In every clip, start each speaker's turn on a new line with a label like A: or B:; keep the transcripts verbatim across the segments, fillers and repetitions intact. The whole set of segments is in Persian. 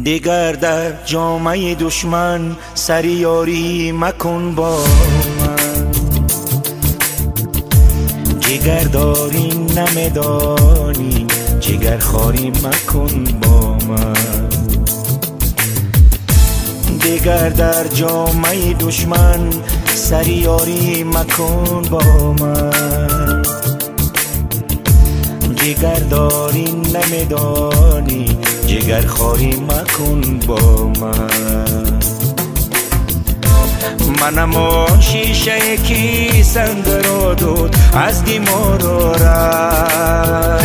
A: دیگر در جامعه دشمن سریاری مکن با من. جگر داری نمیدانی، جگر خاری مکن با من. دیگر در جامعه دشمن سریاری مکن با من. جگر داری نمیدانی، جگر خاری مکن با من. منم آن شیشه کی سنگ را دود از دیمار رفت.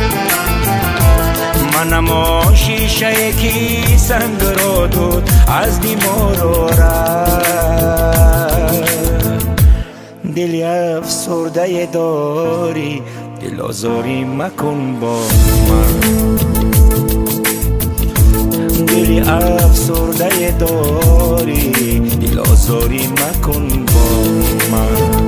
A: منم آن شیشه کی سنگ را دود از دیمار رفت. دلی افسرده داری، دل آزاری مکن با من. دلی افسرده داری، دل آزاری مکن با من.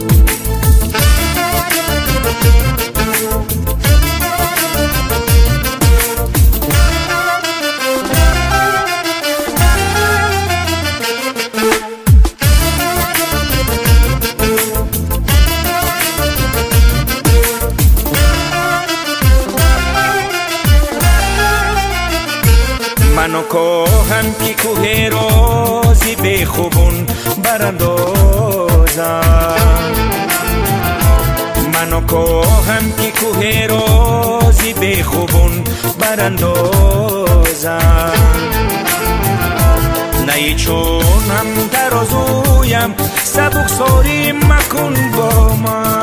A: منو کوهم که کوه رازی به خوبون براندازم. منو کوهم که کوه رازی به خوبون براندازم. نه چونم ترازویم سبک ساری مکن با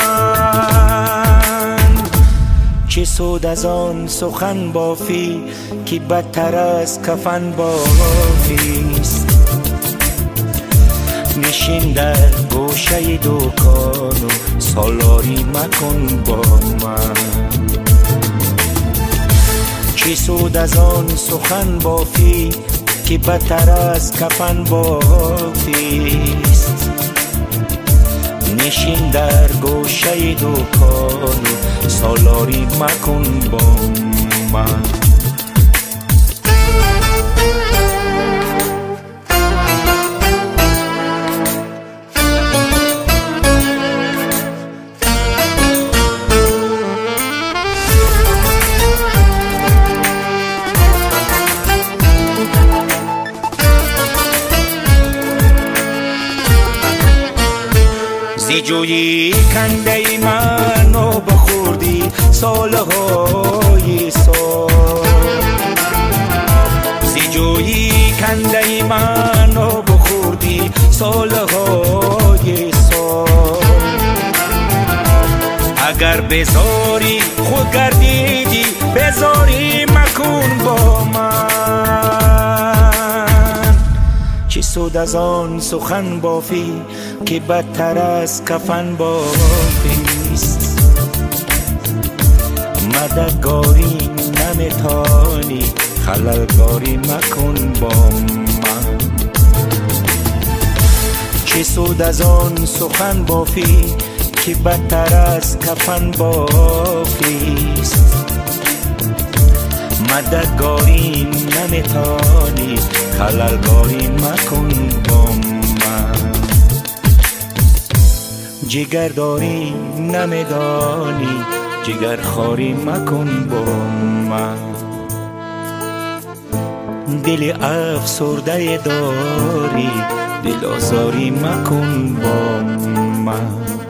A: من. چه سود از آن سخن بافی که بدتر از کفن بافیست. نشین در گوشه دکان و سالاری مکن با من. چه سود از آن سخن بافی که بدتر از کفن بافیست. نشین در گوشه دکان و سالاری مکن با من. زی جویی کنده منو بخوردی سالهای سال. زی جویی کنده منو بخوردی سالهای سال. اگر بزاری خود گردیدی بزاری مکن با من. چه سود از آن سخن بافی که بدتر از کفن بافیست. مددگاری نمیتانی، خللگاری مکن با من. چه سود از آن سخن بافی که بدتر از کفن بافیست. مددگاری نمیتانی، خللگاری مکن با من. جگر داری نمیدانی، جگر خاری مکن با من. دل افسرده داری، دل آزاری مکن با من.